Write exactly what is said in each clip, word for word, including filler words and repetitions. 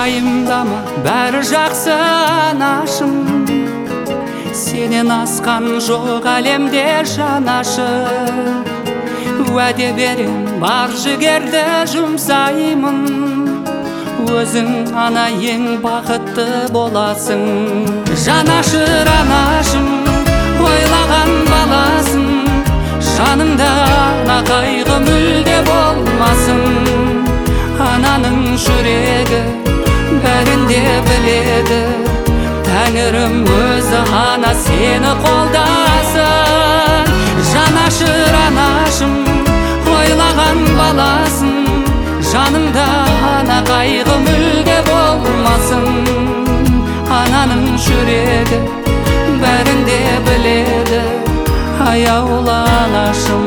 уайымдама, бәрі жақсы анашым. Сенен асқан жоқ әлемде жанашыр. Уәде берем, бар жігерді жұмсаймын. Өзің ана ең бақытты боласың. Жанашыр анашым, ойлаған баласың. Жаныңда ана қайғы мүлде болмасын. Ананың жүрегі бәрінде біледі. Тәңірім өзі ана сені қолдасын. Жанашыр анашым, ойлаған баласын. Жаныңда ана қайғы мүлде болмасын. Ананың жүрегі бәрінде біледі. Аяулы анашым.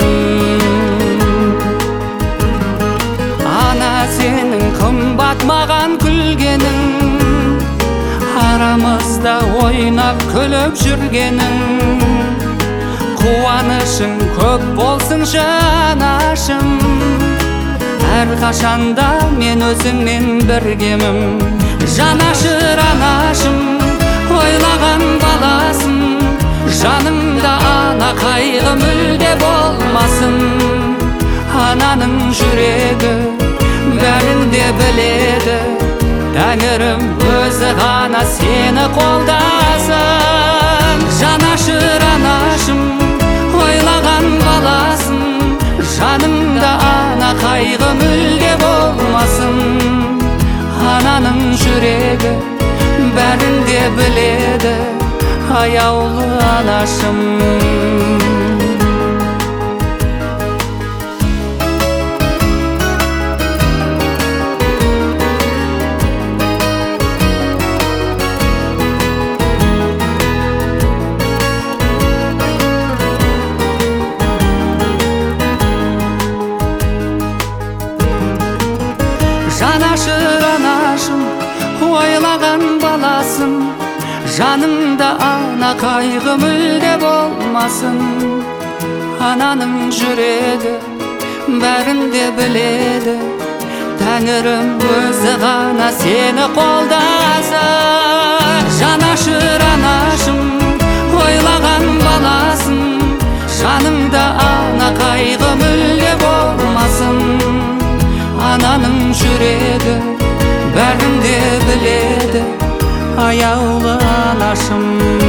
Ана сенің қымбат маған күлгенің, арамызда ойнап күліп жүргенің. Қуанышың көп болсын жанашым. Әрқашанда мен өзіңмен біргемін. Жанашыр анашым, ойлаған баласын. Жанымда ана қайғы мүлде болмасын. Ананың жүрегі бәрінде біледі. Тәңірім өзі ғана сені қолдасын. Жанашыр анашым, ойлаған баласын. Жанымда ана қайғы мүлде болмасын. Ананың жүрегі бәрінде біледі. Аяулы анашым. Жанашыр анашым, ойлаған баласын. Жанымда ана қайғы мүлде болмасын. Ананың жүрегі бәрінде біледі. Тәңірім өзі ғана сені қолдасын. Жанашыр анашым, ойлаған баласын. Жанымда ана қайғы мүлде болмасын. Ананың жүрегі бәрінде біледі. Аяулы анашым.